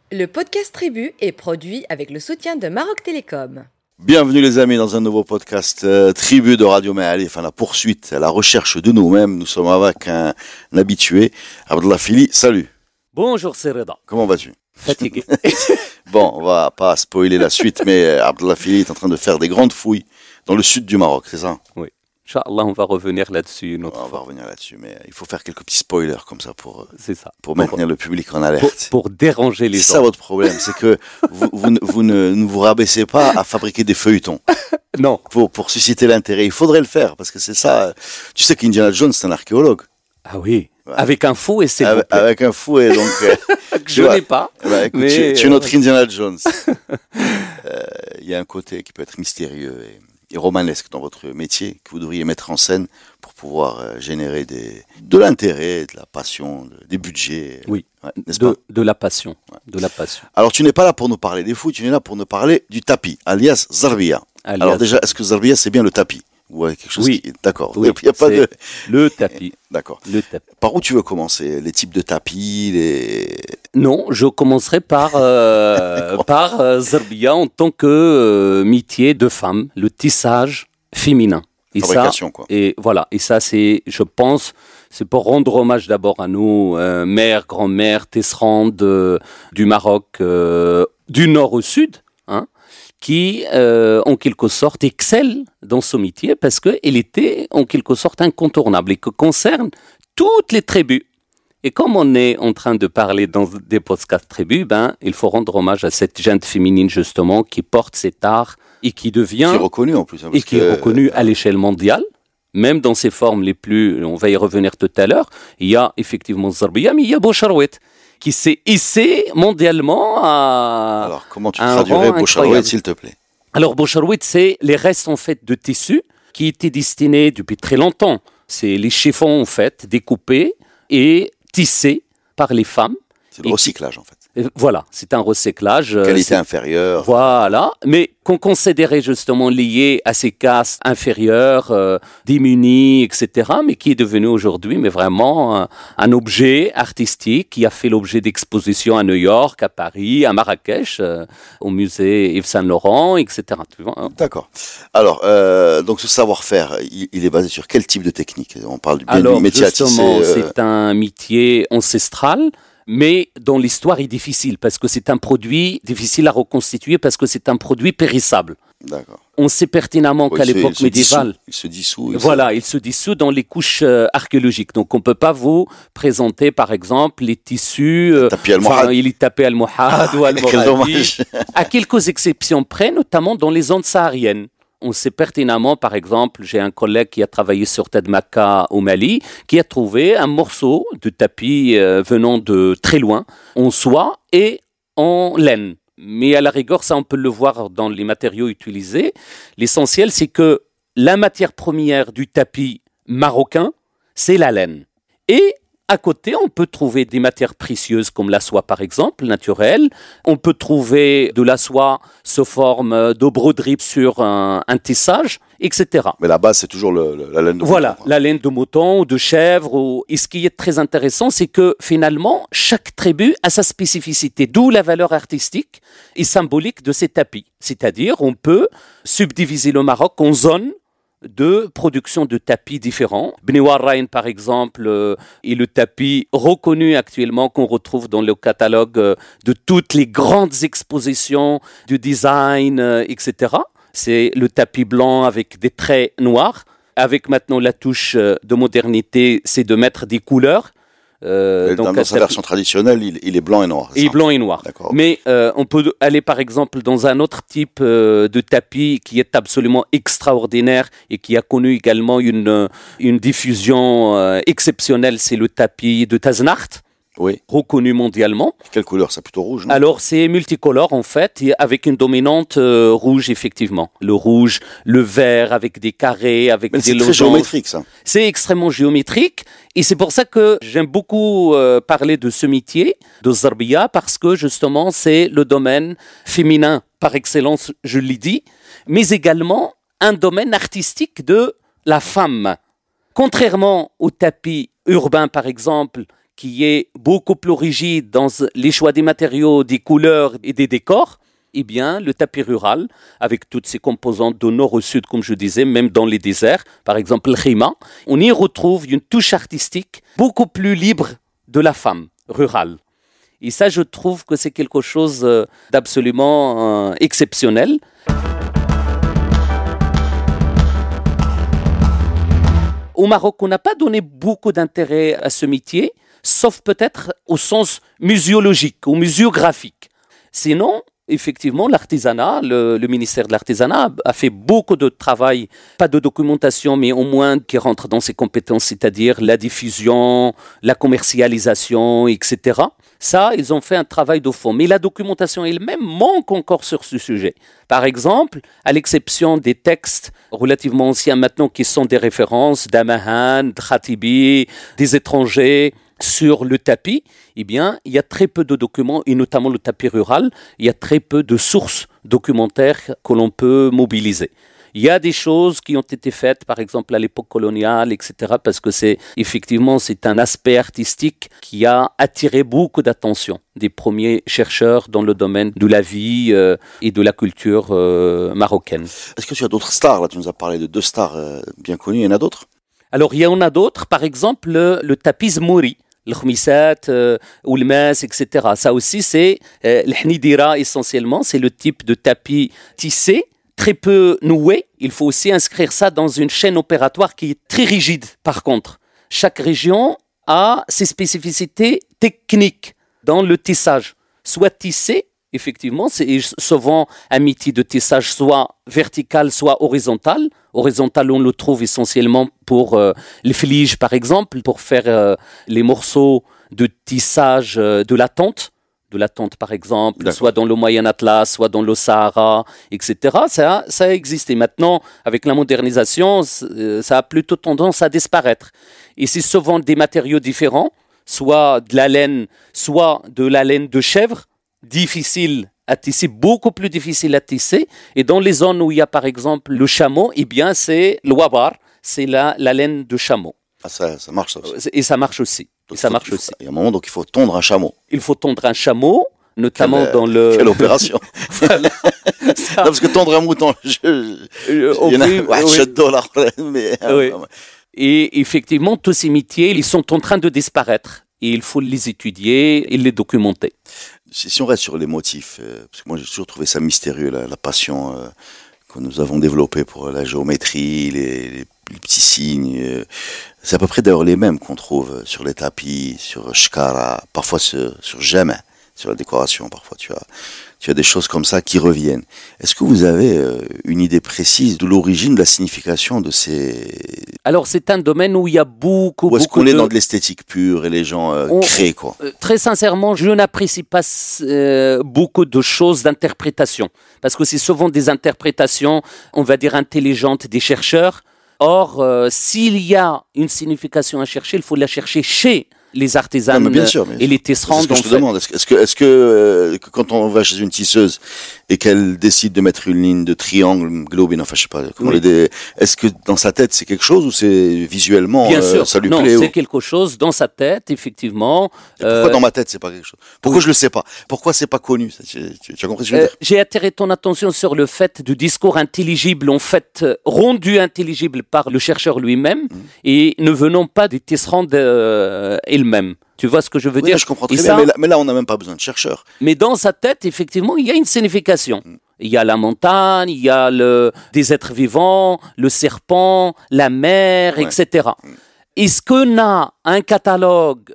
Le podcast Tribu est produit avec le soutien de Maroc Télécom. Bienvenue les amis dans un nouveau podcast Tribu de Radio Ma'arif, enfin la poursuite, la recherche de nous-mêmes. Nous sommes avec un habitué, Abdallah Fili. Salut. Bonjour, c'est Reda. Comment vas-tu? Fatigué. Bon, on va pas spoiler la suite, mais Abdallah Fili est en train de faire des grandes fouilles dans le sud du Maroc, c'est ça? Oui. Inch'Allah, on va revenir là-dessus une autre On va fois. revenir là-dessus, mais il faut faire quelques petits spoilers comme ça C'est ça. pour maintenir le public en alerte. Pour déranger les C'est gens. ça votre problème, c'est que vous ne vous rabaissez pas à fabriquer des feuilletons Non. pour susciter l'intérêt. Il faudrait le faire, parce que c'est ça. Tu sais qu'Indiana Jones, c'est un archéologue. Ah oui. Ouais. Avec un fou et c'est Avec un fouet, donc. Je n'ai pas. Bah, écoute, mais, tu es notre Indiana Jones. Il y a un côté qui peut être mystérieux et romanesque dans votre métier que vous devriez mettre en scène pour pouvoir générer de l'intérêt, de la passion, des budgets. Oui. Ouais, n'est-ce pas? De la passion. Ouais. De la passion. Alors, tu n'es pas là pour nous parler des fous, tu es là pour nous parler du tapis, alias Zarbia. Alias- Alors déjà, est-ce que Zarbia, c'est bien le tapis? Ouais, quelque chose Oui. qui... D'accord. Oui, Il y a pas c'est de... le tapis. D'accord. Le tapis. Par où tu veux commencer? Les types de tapis, Non, je commencerai par Zarbia en tant que métier de femme, le tissage féminin. Et fabrication, quoi. Et voilà, et ça c'est, je pense, c'est pour rendre hommage d'abord à nos mères, grand-mères, tesserandes du Maroc, du nord au sud, hein, qui en quelque sorte excellent dans ce métier parce qu'elle était en quelque sorte incontournable et que concerne toutes les tribus. Et comme on est en train de parler dans des podcasts tribus, il faut rendre hommage à cette gente féminine justement qui porte cet art et qui devient... Qui est reconnu en plus. Hein, et qui est reconnu à l'échelle mondiale, même dans ses formes les plus... On va y revenir tout à l'heure. Il y a effectivement Zarbia, mais il y a Boucharouet, qui s'est hissé mondialement à... Alors, comment tu un traduirais rang Boucharouet, incroyable. s'il te plaît? Alors, Boucharouet, c'est les restes en fait de tissus qui étaient destinés depuis très longtemps. C'est les chiffons en fait découpés et tissés par les femmes. C'est le recyclage, en fait. Voilà, c'est un recyclage. Qualité c'est- inférieure. Voilà, mais qu'on considérait justement lié à ces castes inférieures, démunies, etc., mais qui est devenu aujourd'hui mais vraiment un objet artistique qui a fait l'objet d'expositions à New York, à Paris, à Marrakech, au musée Yves Saint Laurent, etc. Tu vois, hein. D'accord. Alors, donc ce savoir-faire, il est basé sur quel type de technique? On parle bien Alors du métier à justement, tisser. c'est un métier ancestral, mais dont l'histoire est difficile parce que c'est un produit difficile à reconstituer parce que c'est un produit périssable. D'accord. On sait pertinemment Ouais, qu'à il se- l'époque il se médiévale, dissout. Il se dissout. voilà, il se dissout dans les couches archéologiques. Donc, on ne peut pas vous présenter, par exemple, les tissus. Tapis almohade. Il est tapé almohade ou Quel almohadi. dommage. À quelques exceptions près, notamment dans les zones sahariennes. On sait pertinemment, par exemple, j'ai un collègue qui a travaillé sur Tadmaka au Mali, qui a trouvé un morceau de tapis venant de très loin, en soie et en laine. Mais à la rigueur, ça on peut le voir dans les matériaux utilisés. L'essentiel, c'est que la matière première du tapis marocain, c'est la laine. Et à côté, on peut trouver des matières précieuses comme la soie, par exemple, naturelle. On peut trouver de la soie sous forme de broderie sur un tissage, etc. Mais la base, c'est toujours la laine de Voilà, mouton, quoi. la laine de mouton ou de chèvre. Et ce qui est très intéressant, c'est que finalement, chaque tribu a sa spécificité, d'où la valeur artistique et symbolique de ces tapis. C'est-à-dire, on peut subdiviser le Maroc en zones de production de tapis différents. Bni Warrain, par exemple, est le tapis reconnu actuellement qu'on retrouve dans le catalogue de toutes les grandes expositions du design, etc. C'est le tapis blanc avec des traits noirs. Avec maintenant la touche de modernité, c'est de mettre des couleurs. Dans sa tapis- version traditionnelle, il est blanc et noir. c'est et ça? blanc et noir. D'accord. Mais on peut aller par exemple dans un autre type de tapis qui est absolument extraordinaire et qui a connu également une diffusion exceptionnelle, c'est le tapis de Taznacht, Oui. reconnu mondialement. Quelle couleur? C'est plutôt rouge, non? Alors c'est multicolore en fait, et avec une dominante rouge effectivement. Le rouge, le vert avec des carrés, avec Mais des c'est très losanges. géométrique, ça. C'est extrêmement géométrique et c'est pour ça que j'aime beaucoup parler de ce métier, de Zarbia, parce que justement c'est le domaine féminin par excellence, je l'ai dit, mais également un domaine artistique de la femme. Contrairement au tapis urbain par exemple, qui est beaucoup plus rigide dans les choix des matériaux, des couleurs et des décors, eh bien, le tapis rural, avec toutes ses composantes de nord au sud, comme je disais, même dans les déserts, par exemple le khima, on y retrouve une touche artistique beaucoup plus libre de la femme rurale. Et ça, je trouve que c'est quelque chose d'absolument exceptionnel. Au Maroc, on n'a pas donné beaucoup d'intérêt à ce métier, sauf peut-être au sens muséologique ou muséographique. Sinon, effectivement, l'artisanat, le ministère de l'Artisanat a fait beaucoup de travail, pas de documentation, mais au moins qui rentre dans ses compétences, c'est-à-dire la diffusion, la commercialisation, etc. Ça, ils ont fait un travail de fond. Mais la documentation elle-même manque encore sur ce sujet. Par exemple, à l'exception des textes relativement anciens maintenant qui sont des références d'Amahan, de Khatibi, des étrangers, sur le tapis, eh bien, il y a très peu de documents, et notamment le tapis rural, il y a très peu de sources documentaires que l'on peut mobiliser. Il y a des choses qui ont été faites, par exemple à l'époque coloniale, etc., parce que c'est un aspect artistique qui a attiré beaucoup d'attention des premiers chercheurs dans le domaine de la vie et de la culture marocaine. Est-ce que tu as d'autres stars? Là, tu nous as parlé de 2 stars bien connues, il y en a d'autres? Alors, il y en a d'autres, par exemple le tapis zmouri. Le khmissat, ou le mas, etc. Ça aussi, c'est le hnidira essentiellement. C'est le type de tapis tissé, très peu noué. Il faut aussi inscrire ça dans une chaîne opératoire qui est très rigide, par contre. Chaque région a ses spécificités techniques dans le tissage. Soit tissé, effectivement, c'est souvent un métier de tissage soit vertical, soit horizontal. Horizontal, on le trouve essentiellement pour les fliges, par exemple, pour faire les morceaux de tissage de la tente, par exemple, D'accord. soit dans le Moyen Atlas, soit dans le Sahara, etc. Ça a existé. Maintenant, avec la modernisation, ça a plutôt tendance à disparaître. Et c'est souvent des matériaux différents, soit de la laine de chèvre, difficile à tisser, beaucoup plus difficile à tisser. Et dans les zones où il y a par exemple le chameau, eh bien c'est le wabar, c'est la laine de chameau. Ah, ça marche ça aussi. Et ça marche aussi. Il y a un moment, donc il faut tondre un chameau. Il faut tondre un chameau, notamment dans le... Quelle opération. Voilà. Non, parce que tondre un mouton, il y en a $7, mais... Oui. Et effectivement, tous ces métiers, ils sont en train de disparaître. Et il faut les étudier et les documenter. Si on reste sur les motifs, parce que moi j'ai toujours trouvé ça mystérieux, la passion que nous avons développée pour la géométrie, les petits signes. C'est à peu près d'ailleurs les mêmes qu'on trouve sur les tapis, sur shkara, parfois sur Jama, sur la décoration, parfois tu as des choses comme ça qui reviennent. Est-ce que vous avez une idée précise de l'origine, de la signification de ces... Alors c'est un domaine où il y a beaucoup... Ou est-ce qu'on est dans de l'esthétique pure et les gens créent quoi? Très sincèrement, je n'apprécie pas beaucoup de choses d'interprétation. Parce que c'est souvent des interprétations, on va dire, intelligentes des chercheurs. Or, s'il y a une signification à chercher, il faut la chercher chez les artisans et les tisserands. C'est ce que je te demande. Est-ce que quand on va chez une tisseuse et qu'elle décide de mettre une ligne de triangle, globine, enfin je sais pas comment est-ce que dans sa tête c'est quelque chose ou c'est visuellement Bien sûr. Ça lui non, plaît? C'est quelque chose dans sa tête, effectivement. Pourquoi dans ma tête c'est pas quelque chose? Pourquoi je le sais pas? Pourquoi c'est pas connu? Tu as compris ce que je veux dire? J'ai attiré ton attention sur le fait du discours intelligible, en fait rendu intelligible par le chercheur lui-même et ne venant pas des tisserands elle-même. Tu vois ce que je veux dire? Je comprends très bien, mais là on n'a même pas besoin de chercheurs. Mais dans sa tête, effectivement, il y a une signification. Il y a la montagne, il y a des êtres vivants, le serpent, la mer, etc. Est-ce qu'on a un catalogue,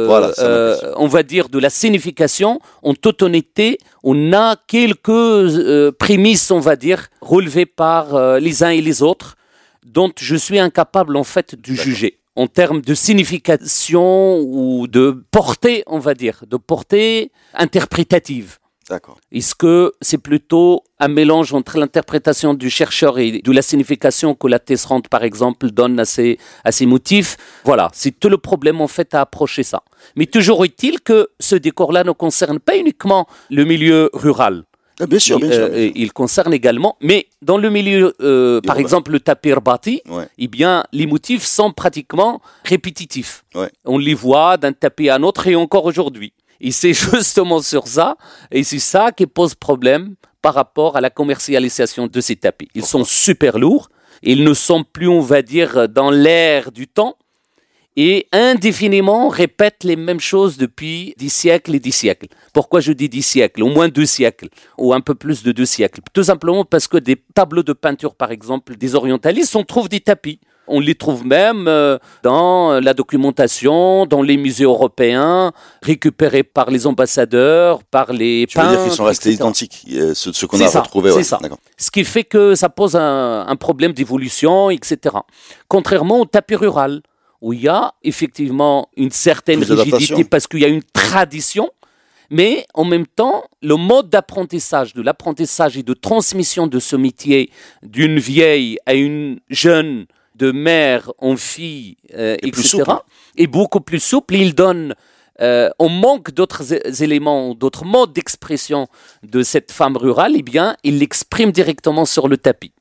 on va dire, de la signification? En toute honnêteté, on a quelques prémices, on va dire, relevées par les uns et les autres, dont je suis incapable, en fait, de juger. En termes de signification ou de portée, on va dire, de portée interprétative. D'accord. Est-ce que c'est plutôt un mélange entre l'interprétation du chercheur et de la signification que la tisserande, par exemple, donne à ces motifs? Voilà, c'est tout le problème, en fait, à approcher ça. Mais toujours est-il que ce décor-là ne concerne pas uniquement le milieu rural. Bien sûr, bien sûr. Il concerne également, mais dans le milieu, par exemple le tapis rbati, eh bien les motifs sont pratiquement répétitifs. Ouais. On les voit d'un tapis à un autre et encore aujourd'hui. Et c'est justement sur ça, et c'est ça qui pose problème par rapport à la commercialisation de ces tapis. Ils sont super lourds, ils ne sont plus, on va dire, dans l'air du temps, et indéfiniment répètent les mêmes choses depuis 10 siècles et 10 siècles. Pourquoi je dis 10 siècles? Au moins 2 siècles, ou un peu plus de 2 siècles. Tout simplement parce que des tableaux de peinture, par exemple, des orientalistes, on trouve des tapis. On les trouve même dans la documentation, dans les musées européens, récupérés par les ambassadeurs, par les peintres. Tu veux dire qu'ils sont restés etc. identiques, ce qu'on a retrouvé. C'est ça. Ce qui fait que ça pose un problème d'évolution, etc. Contrairement au tapis rural, où il y a effectivement une certaine rigidité parce qu'il y a une tradition, mais en même temps, le mode d'apprentissage, de l'apprentissage et de transmission de ce métier d'une vieille à une jeune, de mère en fille, etc., est beaucoup plus souple. Il donne, on manque d'autres éléments, d'autres modes d'expression de cette femme rurale, eh bien, il l'exprime directement sur le tapis.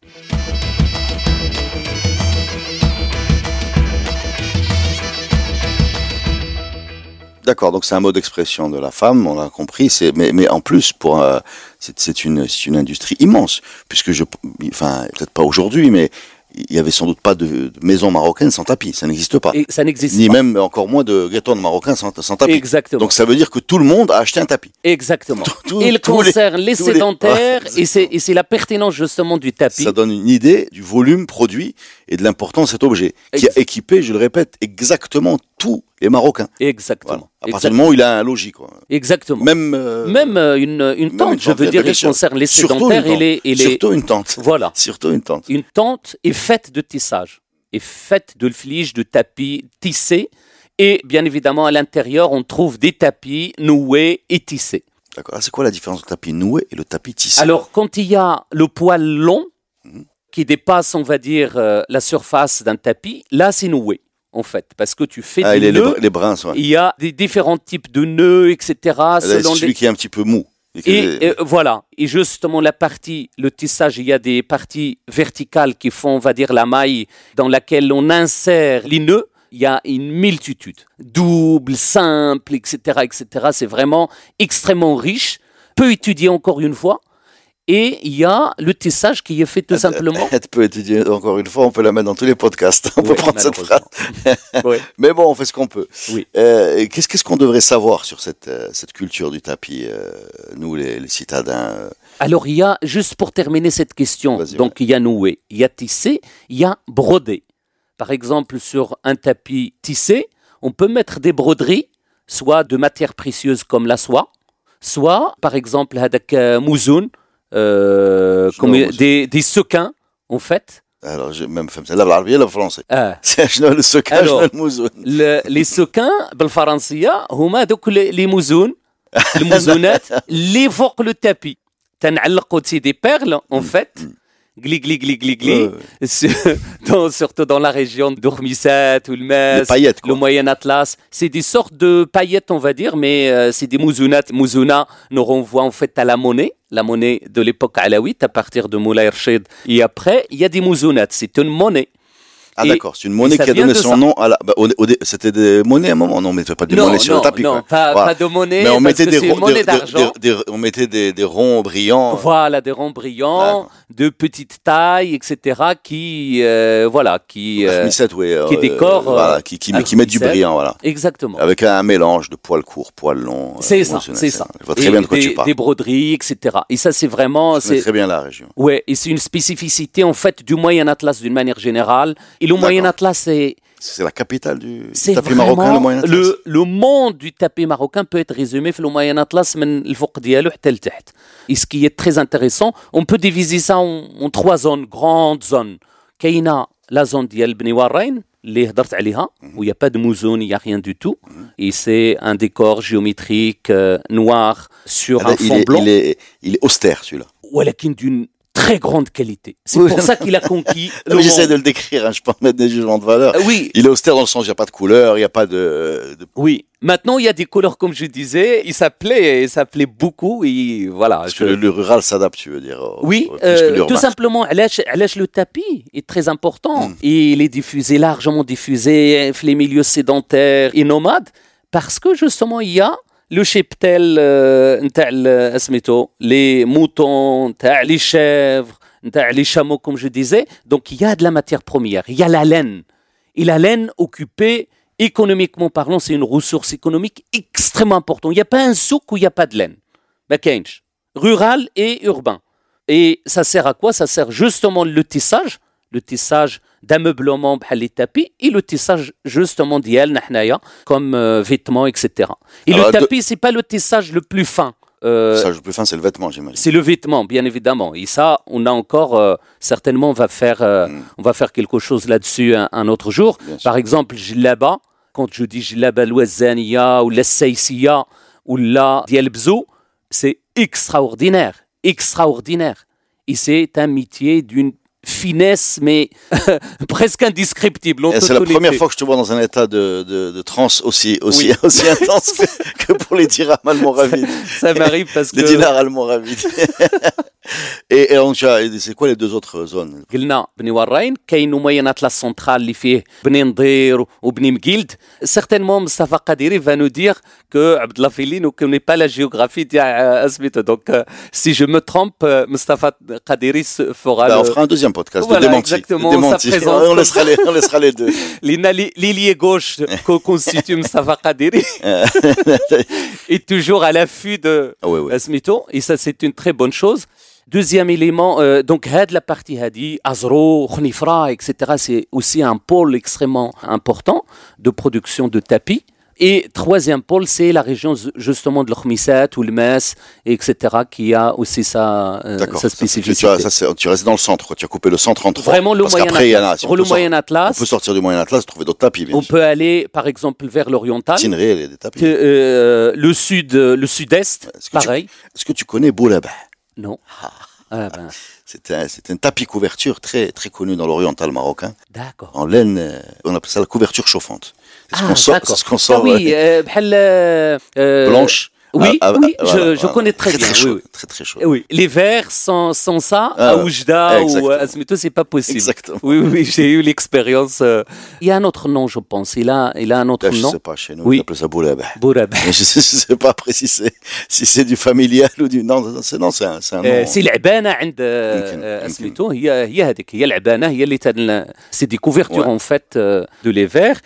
D'accord, donc c'est un mode d'expression de la femme, on l'a compris. Mais en plus, c'est une industrie immense, puisque peut-être pas aujourd'hui, mais il y avait sans doute pas de maison marocaine sans tapis, ça n'existe pas. Et ça n'existe Ni pas. même encore moins de ghetto marocain sans tapis. Exactement. Donc ça veut dire que tout le monde a acheté un tapis. Exactement. Il concerne les sédentaires et c'est la pertinence justement du tapis. Ça donne une idée du volume produit et de l'importance de cet objet qui a équipé, je le répète, exactement tous les Marocains. Exactement. Voilà. À partir du moment où il a un logis, quoi. Exactement. Même une tente, je veux dire, il concerne les sédentaires et les... Surtout une tente. Voilà. Surtout une tente. Une tente est faite de tissage, est faite de flige, de tapis tissés. Et bien évidemment, à l'intérieur, on trouve des tapis noués et tissés. D'accord. C'est quoi la différence entre le tapis noué et le tapis tissé? Alors, quand il y a le poil long, qui dépasse, on va dire, la surface d'un tapis, là, c'est noué. En fait, parce que tu fais des nœuds, les brins, ouais. Il y a des différents types de nœuds, etc. C'est celui qui est un petit peu mou. Et voilà. Et justement, le tissage, il y a des parties verticales qui font, on va dire, la maille dans laquelle on insère les nœuds. Il y a une multitude, double, simple, etc., etc. C'est vraiment extrêmement riche, peu étudié encore une fois. Et il y a le tissage qui est fait tout simplement. Tu peux étudier encore une fois, on peut la mettre dans tous les podcasts. On peut prendre cette phrase. Mais bon, on fait ce qu'on peut. Oui. Qu'est-ce qu'on devrait savoir sur cette culture du tapis, nous les citadins Alors il y a, juste pour terminer cette question, donc il y a noué, il y a tissé, il y a brodé. Par exemple, sur un tapis tissé, on peut mettre des broderies, soit de matières précieuses comme la soie, soit, par exemple, hadak mouzoun, des sequins, en fait. Alors, j'ai même fait la l'arabie et le français. Le sequin, le mouzoun. Les sequins, بالفرنسية, هما دوك les mouzoun, الموزونات, اللي فوق le tapis. تنعلقوا des perles, en fait. Gli, gli, gli, gli, gli. Surtout dans la région d'Ourmissat ou le Metz, le Moyen Atlas. C'est des sortes de paillettes, on va dire, mais c'est des mouzounat. Mouzouna nous renvoie en fait à la monnaie de l'époque alaouite, à partir de Moulay Rachid. Et après, il y a des mouzounat. C'est une monnaie. Ah d'accord, c'est une monnaie qui a donné son nom à la... c'était des monnaies à un moment, non, mais pas des monnaies sur le tapis. Non, pas de monnaie, mais on mettait des monnaies d'argent. On mettait des ronds brillants. Voilà, des ronds brillants, de petite taille, etc., qui décorent... voilà, qui mettent du brillant, voilà. Exactement. Avec un mélange de poils courts, poils longs. C'est ça. Je vois très bien de quoi tu parles. Des broderies, etc. Et ça, c'est vraiment... Je connais très bien la région. Ouais, et c'est une spécificité, en fait, du Moyen Atlas d'une manière générale. Le Moyen Atlas, c'est la capitale du tapis marocain, le Moyen Atlas. Le monde du tapis marocain peut être résumé dans le Moyen Atlas, من الفوق ديالو حتى لتحت. Et ce qui est très intéressant, on peut diviser ça en 3 zones, grandes zones. كاينه la zone ديال بني وراين اللي هضرت عليها, où il n'y a pas de mouzoun, il n'y a rien du tout. Et c'est un décor géométrique noir sur un fond blanc. Il est austère, celui-là. ولكن d'une très grande qualité. C'est Oui. pour ça qu'il a conquis le Mais j'essaie monde. de le décrire, hein, je peux en mettre des jugements de valeur. Oui, Il est austère dans le sens, il n'y a pas de couleur, il n'y a pas de... oui. Maintenant, il y a des couleurs, comme je disais. Il s'appelait beaucoup. Et voilà. Parce que le rural s'adapte, tu veux dire. Oui, plus que l'urbain. tout simplement, علاش le tapis est très important. Et il est diffusé, largement diffusé, les milieux sédentaires et nomades, parce que justement, il y a le cheptel, les moutons, les chèvres, les chameaux, comme je disais. Donc, il y a de la matière première, il y a la laine. Et la laine occupée, économiquement parlant, c'est une ressource économique extrêmement importante. Il n'y a pas un souk où il n'y a pas de laine. ما كاينش. Rural et urbain. Et ça sert à quoi? Ça sert justement le tissage d'ameublement بحال les tapis et le tissage justement ديالنا حنايا comme vêtements, etc. Et Alors, le tapis, c'est pas le tissage le plus fin. Ça, le plus fin, c'est le vêtement, j'imagine. C'est le vêtement, bien évidemment. Et ça, on a encore, certainement, on va faire quelque chose là-dessus un autre jour. Bien sûr. Par exemple, jilaba, quand je dis jilaba l'ouazania ou la saïsiya ou la dialbzou, c'est extraordinaire, extraordinaire. Et c'est un métier d'une finesse, mais presque indescriptible. Et c'est la première fois que je te vois dans un état de transe aussi intense que pour les dirhams allemands ravides. Ça m'arrive parce que... Les dinars allemands ravides. Et donc, c'est quoi les deux autres zones? قلنا بني وراين كاين ممينات لا سنترال اللي فيه بني نضير وبني مقيلد. Certainement Mustafa Qadiri va nous dire que Abdallah Fili ne connaît pas la géographie d'Asmito. Donc si je me trompe, Mustafa Qadiri fera On fera un deuxième podcast Voilà, de démenti. exactement, De démenti. sa présence. On laissera les deux. L'ailier gauche que constitue Mustafa Qadiri est toujours à l'affût de Oui. Asmito. Et ça, c'est une très bonne chose. Deuxième élément, donc la partie hadi, Azro, Khnifra, etc. C'est aussi un pôle extrêmement important de production de tapis. Et troisième pôle, c'est la région justement de l'Khmisat ou le Mas, etc. qui a aussi sa spécificité. Tu restes dans le centre, quoi. Tu as coupé le centre en trois. Vraiment le Moyen Atlas. On peut sortir du Moyen Atlas, trouver d'autres tapis. On peut aller par exemple vers l'oriental. Tinerai, il y a des tapis. Le sud-est, pareil. Est-ce que tu connais Boulaba? Non. C'est un tapis couverture très, très connu dans l'oriental marocain. D'accord. En laine, on appelle ça la couverture chauffante. C'est ce qu'on sort. Oui, blanche. Oui, je connais très bien. Chaud, oui. très chaud. Oui, les verts sans ça, à Oujda ou à Asmito, c'est pas possible. Exactement. Oui, j'ai eu l'expérience. Il y a un autre nom, je pense. Il a un autre Je nom. ne sais pas, chez nous, Oui. on appelle ça Boulaba. Bourab. Mais je sais pas préciser si c'est du familial ou du... Non, c'est un nom. C'est العبانة عند أسميتو هي هذيك هي العبانة هي اللي c'est des couvertures en fait de les verres.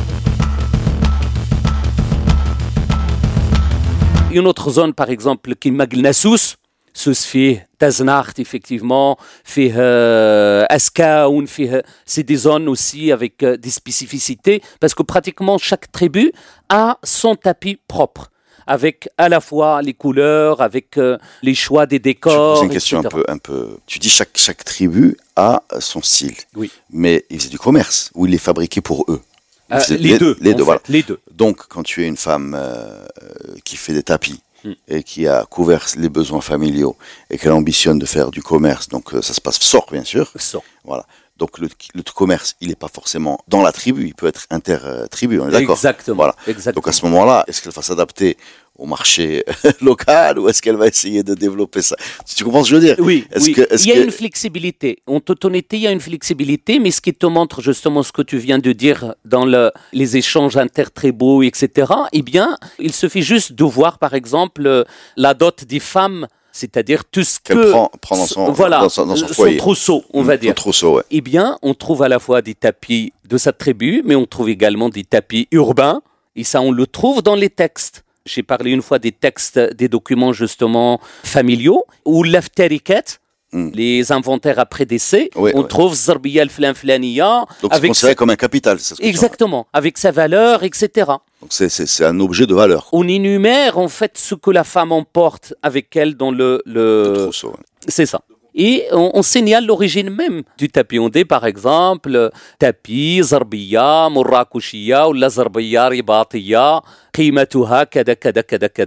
Une autre zone par exemple qui مقلنا سوس فيه تازناخت effectivement فيه أسكاون فيه c'est des zones aussi avec des spécificités parce que pratiquement chaque tribu a son tapis propre avec à la fois les couleurs, avec les choix des décors. Je pose une question un peu. Tu dis chaque tribu a son style. Oui. Mais il faisait du commerce ou il les fabriquait pour eux. Les deux. Voilà. Les deux. Donc, quand tu es une femme qui fait des tapis et qui a couvert les besoins familiaux et qu'elle ambitionne de faire du commerce, donc ça se passe sort bien sûr. Sort. Voilà. Donc le commerce, il n'est pas forcément dans la tribu, il peut être inter-tribu, on est d'accord? Exactement. Voilà. Exactement. Donc à ce moment-là, est-ce qu'elle va s'adapter au marché local ou est-ce qu'elle va essayer de développer ça? Tu comprends ce que je veux dire? Oui, il y a une flexibilité. En toute honnêteté, il y a une flexibilité, mais ce qui te montre justement ce que tu viens de dire dans les échanges intertribaux, etc., eh bien, il suffit juste de voir, par exemple, la dot des femmes, c'est-à-dire tout ce qu'elle prend dans son foyer. Son trousseau, on va dire. Son trousseau, ouais. Eh bien, on trouve à la fois des tapis de sa tribu, mais on trouve également des tapis urbains, et ça, on le trouve dans les textes. J'ai parlé une fois des textes, des documents justement familiaux, ou l'aftarikat, les inventaires après décès, on trouve Zarbiya al-Flan-Flaniya. Donc c'est considéré comme un capital, c'est ce que exactement, avec sa valeur, etc. Donc c'est un objet de valeur. On énumère en fait ce que la femme emporte avec elle dans le trousseau. Ouais. C'est ça. Et on signale l'origine même du tapis. On dit par exemple tapis, zarbiya, murrakushiya ou la zarbiya ribatiya, qimatuha kada kada kada kada.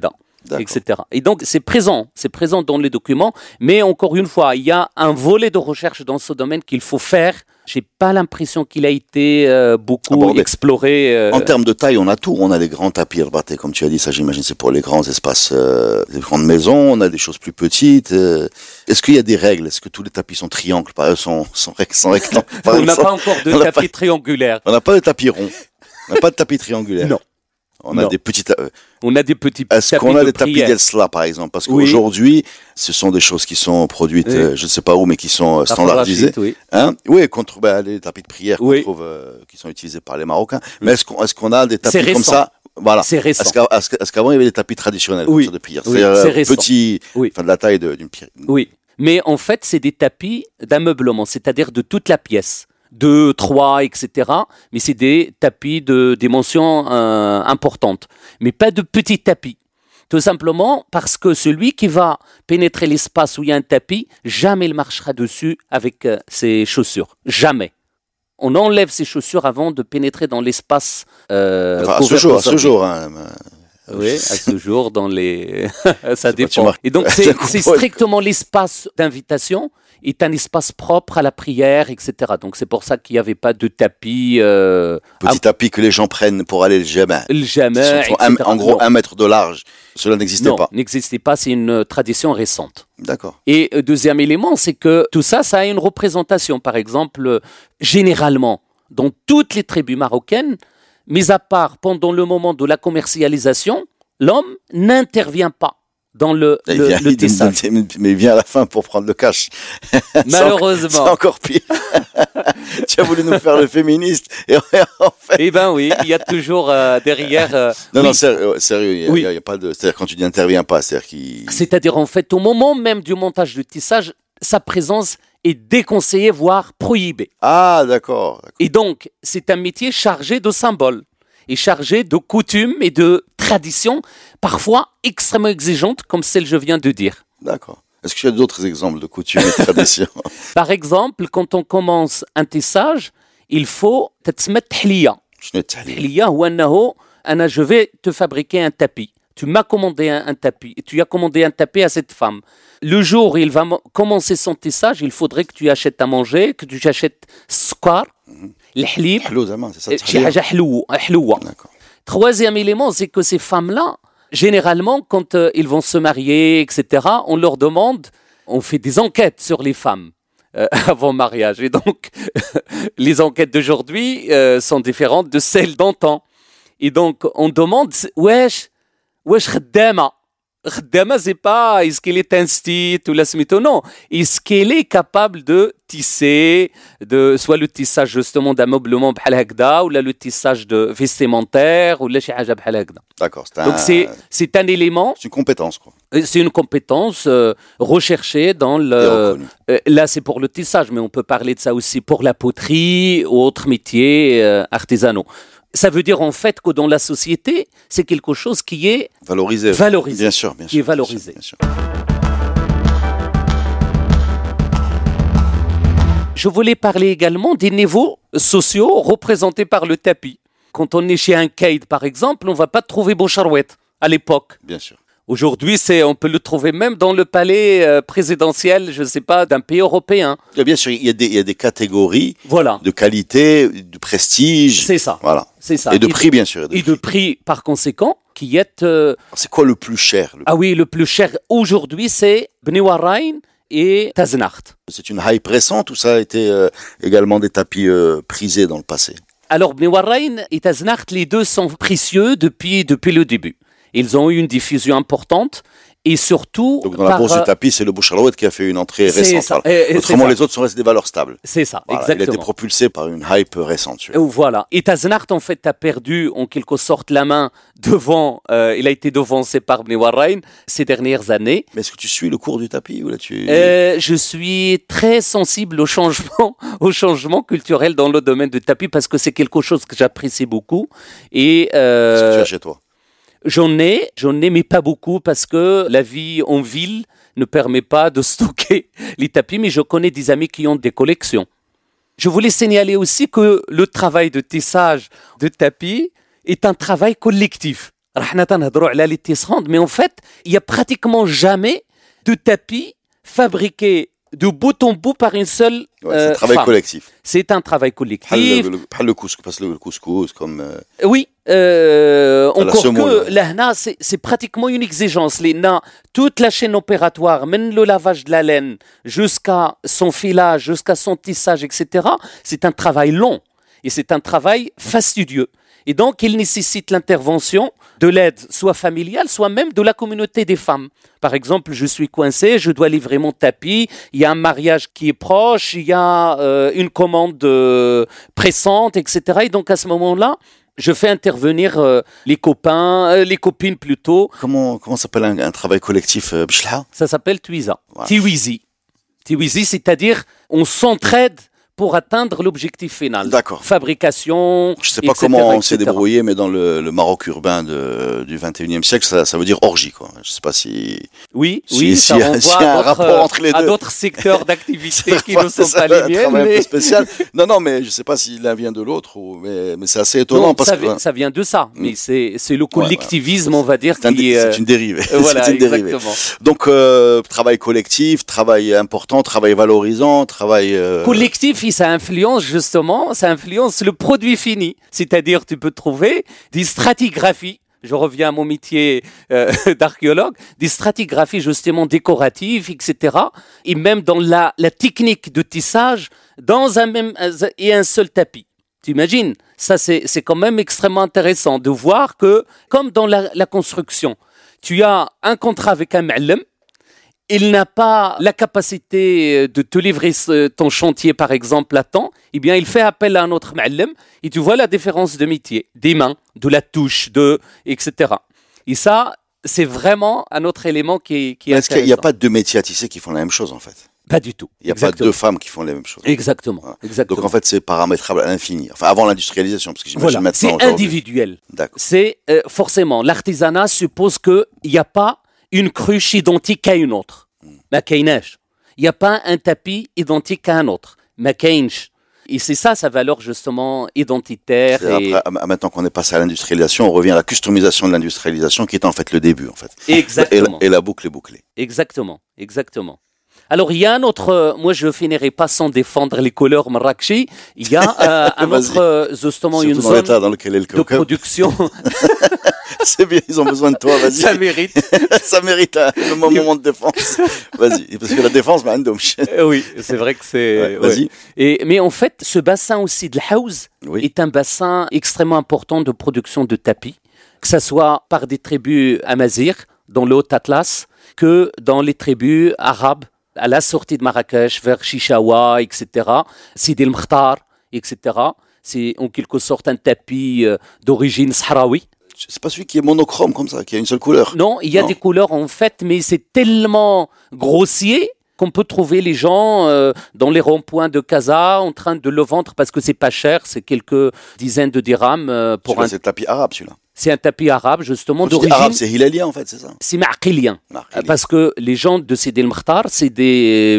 etc. Et donc, c'est présent dans les documents, mais encore une fois, il y a un volet de recherche dans ce domaine qu'il faut faire. J'ai pas l'impression qu'il a été beaucoup abordé. Exploré. En termes de taille, on a tout. On a les grands tapis rebattés, comme tu as dit, ça j'imagine c'est pour les grands espaces, les grandes maisons. On a des choses plus petites. Est-ce qu'il y a des règles? Est-ce que tous les tapis sont triangles, sont rectangles? On n'a pas encore de tapis triangulaire. On n'a pas de tapis rond. On n'a pas de tapis triangulaire. Non. On a des petits. On a des petits Est-ce tapis qu'on a de des tapis prière. d'Elsla, par exemple? Parce qu'aujourd'hui, ce sont des choses qui sont produites, je ne sais pas où, mais qui sont standardisées. Oui. Hein? Oui, les tapis de prière qu'on Oui. trouve, qui sont utilisés par les Marocains. Mais est-ce qu'on a des tapis C'est comme récent. ça? Voilà. C'est récent. Est-ce qu'avant, il y avait des tapis traditionnels Oui. comme ça, de prière? Oui, C'est-à-dire c'est récent. petit, Oui. enfin de la taille d'une pierre. Oui, mais en fait, c'est des tapis d'ameublement, c'est-à-dire de toute la pièce. 2, 3, etc. Mais c'est des tapis de dimension importante. Mais pas de petits tapis. Tout simplement parce que celui qui va pénétrer l'espace où il y a un tapis, jamais il marchera dessus avec ses chaussures. Jamais. On enlève ses chaussures avant de pénétrer dans l'espace. Enfin, à couvert ce d'ordi. jour. Hein, Oui, à ce jour, dans les. Ça tu dépend. marques. Et donc, c'est strictement l'espace d'invitation est un espace propre à la prière, etc. Donc, c'est pour ça qu'il n'y avait pas de tapis. Petit tapis que les gens prennent pour aller le Jama. Le Jama, Qui font etc. en gros Non. 1 mètre de large. Cela n'existait Non, pas. n'existait pas. C'est une tradition récente. D'accord. Et deuxième élément, c'est que tout ça, ça a une représentation. Par exemple, généralement, dans toutes les tribus marocaines, mis à part pendant le moment de la commercialisation, l'homme n'intervient pas dans le tissage. Mais il vient à la fin pour prendre le cash. Malheureusement. C'est encore pire. Tu as voulu nous faire le féministe. Et en fait... Eh ben oui, il y a toujours derrière... Non, oui. sérieux, il y a pas de... C'est-à-dire quand tu dis intervient pas, c'est-à-dire qu'il... C'est-à-dire en fait, au moment même du montage du tissage, sa présence est déconseillée, voire prohibée. Ah, d'accord. Et donc, c'est un métier chargé de symboles et chargé de coutumes et de traditions, parfois extrêmement exigeantes, comme celle que je viens de dire. D'accord. Est-ce que tu as d'autres exemples de coutumes et de traditions? Par exemple, quand on commence un tissage, il faut تتسمى التحلية. التحلية هو أنه أنا je vais te fabriquer un tapis. Tu m'as commandé un tapis. Tu as commandé un tapis à cette femme. Le jour où il va commencer son tissage, il faudrait que tu achètes à manger, que tu achètes السكر, الحليب, c'est ça, شي حاجة حلوة. D'accord. Troisième élément, c'est que ces femmes-là, généralement, quand ils vont se marier, etc., on leur demande, on fait des enquêtes sur les femmes avant mariage. Et donc, les enquêtes d'aujourd'hui sont différentes de celles d'antan. Et donc, on demande, wesh خدامة. خدامة, c'est pas est-ce qu'elle est instite ou la smito, non. Est-ce qu'elle est capable de tisser, soit le tissage justement d'ameublement بحال هكذا, ou là le tissage de vestimentaire, ou là شي حاجة بحال هكذا. D'accord. Donc c'est un élément. C'est une compétence, quoi. C'est une compétence recherchée dans le. Là, c'est pour le tissage, mais on peut parler de ça aussi pour la poterie ou autres métiers artisanaux. Ça veut dire en fait que dans la société, c'est quelque chose qui est valorisé. Bien sûr. Qui est valorisé. Bien sûr. Je voulais parler également des niveaux sociaux représentés par le tapis. Quand on est chez un Kaïd, par exemple, on ne va pas trouver Boucharouette à l'époque. Bien sûr. Aujourd'hui, on peut le trouver même dans le palais présidentiel, je ne sais pas, d'un pays européen. Et bien sûr, il y a des catégories voilà. de qualité, de prestige. C'est ça. Voilà. C'est ça. Et de prix, bien sûr. Et de prix, par conséquent, qui est... C'est quoi le plus cher? Ah oui, le plus cher aujourd'hui, c'est Bni Warrain et Taznacht. C'est une hype récente ou ça a été également des tapis prisés dans le passé? Alors, Bni Warrain et Taznacht, les deux sont précieux depuis le début. Ils ont eu une diffusion importante et surtout... Donc dans la bourse du tapis, c'est le Boucharouette qui a fait une entrée récente. Ça. Voilà. Autrement, les autres sont restés des valeurs stables. C'est ça, voilà, exactement. Il a été propulsé par une hype récente. Voilà. Et Taznacht, en fait, a perdu en quelque sorte la main devant... il a été devancé par Bni Warrain ces dernières années. Mais est-ce que tu suis le cours du tapis ou là je suis très sensible au changement culturel dans le domaine du tapis parce que c'est quelque chose que j'apprécie beaucoup. Et, est-ce que tu as chez toi? J'en ai, mais pas beaucoup parce que la vie en ville ne permet pas de stocker les tapis, mais je connais des amis qui ont des collections. Je voulais signaler aussi que le travail de tissage de tapis est un travail collectif. رحنا تنهضروا على les tisserandes, mais en fait, il y a pratiquement jamais de tapis fabriqué de bout en bout par une seule c'est un travail femme. collectif. C'est un travail collectif. Le couscous, parce que le couscous, comme... Oui, encore semoule. que là, c'est pratiquement une exigence. Toute la chaîne opératoire, même le lavage de la laine, jusqu'à son filage, jusqu'à son tissage, etc., c'est un travail long et c'est un travail fastidieux. Et donc, il nécessite l'intervention de l'aide, soit familiale, soit même de la communauté des femmes. Par exemple, je suis coincé, je dois livrer mon tapis, il y a un mariage qui est proche, il y a une commande pressante, etc. Et donc, à ce moment-là, je fais intervenir les copains, les copines plutôt. Comment s'appelle un travail collectif bchelha? Ça s'appelle Twiza. Ouais. Tiwizi, c'est-à-dire on s'entraide pour atteindre l'objectif final. D'accord. Fabrication, Je ne sais pas etc., comment on s'est etc. débrouillé, mais dans le Maroc urbain du 21e siècle, ça veut dire orgie, quoi. Je ne sais pas si... Oui, Si- ça s'il y a renvoie un rapport entre les à deux. d'autres secteurs d'activité qui ne sont C'est pas un les miennes. travail un peu Mais... spécial. Non, mais je ne sais pas si l'un vient de l'autre, mais c'est assez étonnant. Non, parce que ça vient de ça, mais c'est le collectivisme, on va dire, c'est qui une dérivée. voilà, C'est une dérivée. exactement. Donc, travail collectif, travail important, travail valorisant, travail... Collectif, ça influence justement, ça influence le produit fini. C'est-à-dire, tu peux trouver des stratigraphies. Je reviens à mon métier d'archéologue, des stratigraphies justement décoratives, etc. Et même dans la technique de tissage dans un seul tapis. Tu imagines? Ça, c'est quand même extrêmement intéressant de voir que, comme dans la construction, tu as un contrat avec un ma'allem. Il n'a pas la capacité de te livrer ton chantier, par exemple, à temps, eh bien, il fait appel à un autre ma'allem et tu vois la différence de métier, des mains, de la touche, etc. Et ça, c'est vraiment un autre élément qui est Est-ce intéressant. qu'il n'y a pas deux métiers à tisser qui font la même chose, en fait? Pas du tout. Il n'y a pas deux femmes qui font la même chose. Exactement. Voilà. Exactement. Donc, en fait, c'est paramétrable à l'infini. Enfin, avant l'industrialisation, parce que j'imagine Voilà, maintenant... c'est aujourd'hui. individuel. D'accord. C'est forcément, l'artisanat suppose qu'il n'y a pas une cruche identique à une autre. Ma kainach. Il n'y a pas un tapis identique à un autre. Ma kainch. Et c'est ça sa valeur justement identitaire. Et... Après, maintenant qu'on est passé à l'industrialisation, on revient à la customisation de l'industrialisation qui est en fait le début, en fait. Exactement. Et la boucle est bouclée. Exactement, exactement. Alors, il y a un autre, moi je finirai pas sans défendre les couleurs marrakchi, il y a un autre, justement, Surtout une dans zone l'état dans lequel est le de Koweït. production, C'est bien, ils ont besoin de toi, vas-y. ça mérite. Ça mérite le moment de défense. Vas-y, parce que la défense, Oui, c'est vrai que c'est... Ouais, vas-y. Mais en fait, ce bassin aussi de l'Haouz Oui. est un bassin extrêmement important de production de tapis, que ce soit par des tribus amazirs dans le Haut-Atlas, que dans les tribus arabes, à la sortie de Marrakech, vers Chichawa, etc., Sidi el-Mkhtar, etc. C'est en quelque sorte un tapis d'origine sahraoui. C'est pas celui qui est monochrome comme ça, qui a une seule couleur. Non, il y a Non. des couleurs en fait, mais c'est tellement grossier qu'on peut trouver les gens dans les ronds-points de Casa en train de le vendre parce que c'est pas cher, c'est quelques dizaines de dirhams pour Celui-là, un... c'est le tapis arabe, celui-là. C'est un tapis arabe justement Quand tu dis d'origine... arabe, c'est hilalien, en fait, c'est ça. C'est ma'aqilien. Ma'aqilien. Parce que les gens de Sidi el-Mkhtar, c'est des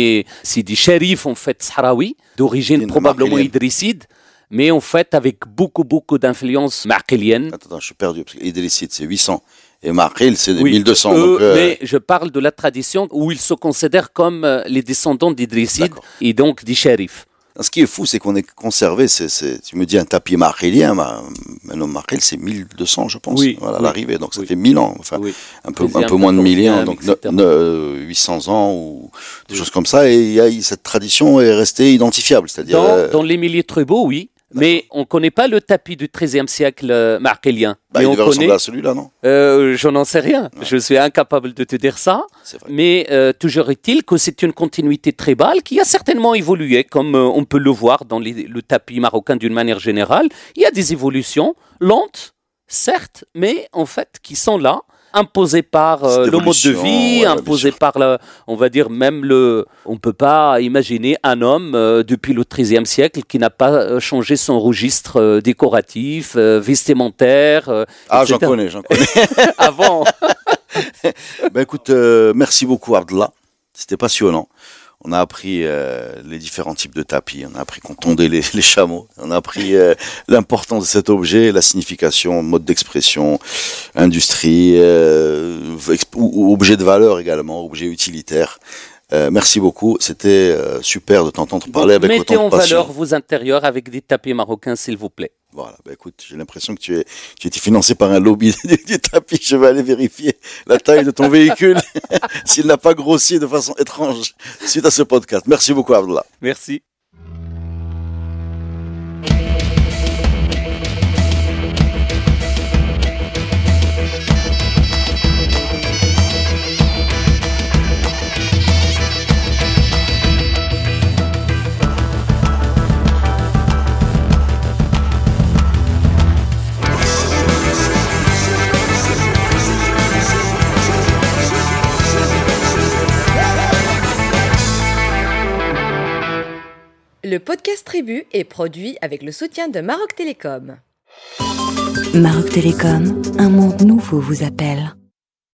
shérifs en fait sahraouis, d'origine Une probablement ma'aqilienne. idrisside, mais en fait avec beaucoup d'influence ma'aqilienne. Attends, je suis perdu, parce qu'Idrissid, c'est 800. Et Ma'aqil, c'est Oui, 1200. eux, donc, mais je parle de la tradition où ils se considèrent comme les descendants d'Idrisside D'accord. et donc des shérifs. Ce qui est fou, c'est qu'on est conservé, tu me dis un tapis ma'aqilien, un homme Ma'aqil, c'est 1200, je pense. Oui, Voilà, oui. l'arrivée, donc ça Oui. fait 1000 ans, enfin, Oui. un peu Deuxième, moins de 1000 ans, 14e, donc etc. 800 ans ou des choses comme ça, et cette tradition est restée identifiable, c'est-à-dire... Dans les milliers tribaux, oui. Mais on ne connaît pas le tapis du XIIIe siècle ma'aqilien. bah, Mais il on devait ressembler connaît... à celui-là, non? Je n'en sais rien. Je suis incapable de te dire ça. C'est vrai. Mais toujours est-il que c'est une continuité tribale qui a certainement évolué, comme on peut le voir dans le tapis marocain d'une manière générale. Il y a des évolutions lentes, certes, mais en fait qui sont là, imposées par Cette le mode de évolution, vie, ouais, imposées bien sûr. par, on va dire, même on ne peut pas imaginer un homme depuis le XIIIe siècle qui n'a pas changé son registre décoratif, vestimentaire. Ah, j'en etc. connais. Avant. Ben écoute, merci beaucoup Abdallah, c'était passionnant. On a appris les différents types de tapis, on a appris qu'on tondait les chameaux, on a appris l'importance de cet objet, la signification, mode d'expression, industrie, objet de valeur également, objet utilitaire. Merci beaucoup, c'était super de t'entendre parler avec autant de passion. Mettez en valeur vos intérieurs avec des tapis marocains, s'il vous plaît. Voilà, écoute, j'ai l'impression que tu étais financé par un lobby du tapis. Je vais aller vérifier la taille de ton véhicule, s'il n'a pas grossi de façon étrange suite à ce podcast. Merci beaucoup, Abdallah. Merci. Le podcast Tribu est produit avec le soutien de Maroc Télécom. Maroc Télécom, un monde nouveau vous appelle.